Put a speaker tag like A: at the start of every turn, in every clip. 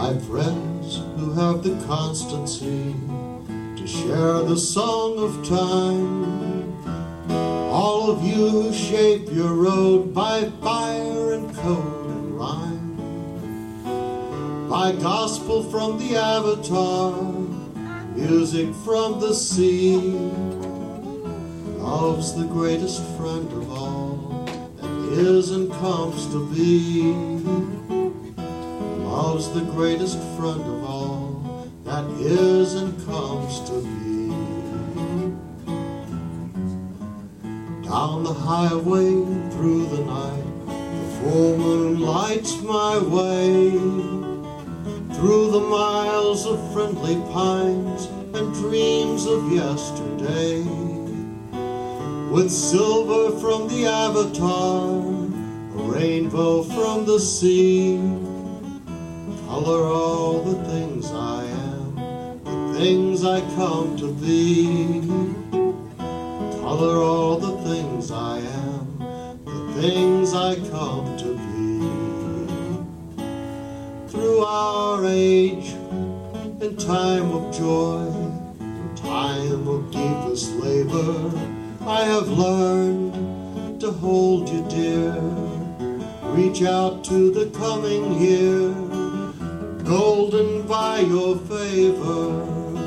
A: my friends who have the constancy to share the song of time, all of you who shape your road by fire and code and rhyme, by gospel from the Avatar, music from the sea. Love's the greatest friend of all that is and comes to be. Love's the greatest friend of all that is and comes to be. Down the highway through the night, the full moon lights my way, through the miles of friendly pines and dreams of yesterday. With silver from the Avatar, a rainbow from the sea, color all the things I am, the things I come to be. Color all the things I am, the things I come to be. Through our age, in time of joy, in time of deepest labor, I have learned to hold you dear. Reach out to the coming year, golden by your favor.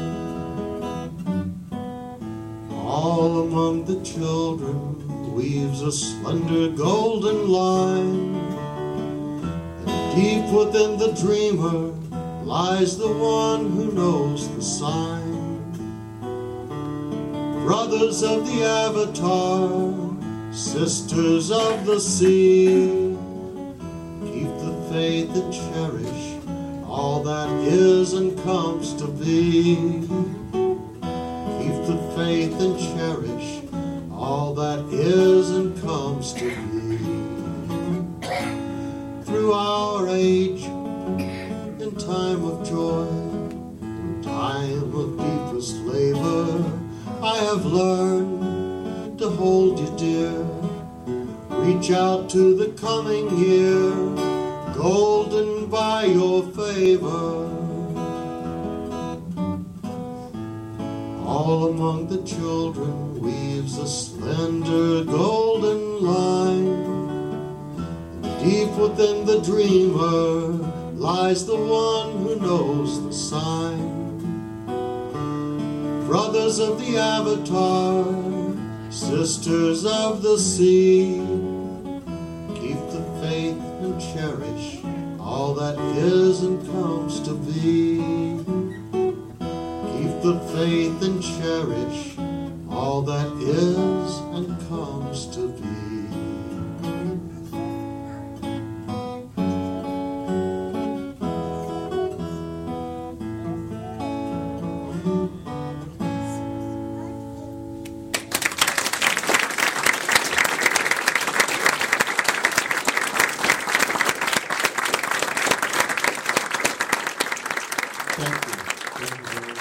A: All among the children weaves a slender golden line, and deep within the dreamer lies the one who knows the sign. Brothers of the Avatar, sisters of the sea, keep the faith and cherish all that is and comes to be. Keep the faith and cherish all that is and comes to be. Through our age, in time of joy, in time of deepest labor, I have learned to hold you dear. Reach out to the coming year, golden by your favor. All among the children weaves a slender golden line, and deep within the dreamer lies the one who knows the sign. Brothers of the Avatar, sisters of the sea, keep the faith and cherish all that is and comes to be. Keep the faith and cherish all that is and comes to be. Thank you. Thank you very much.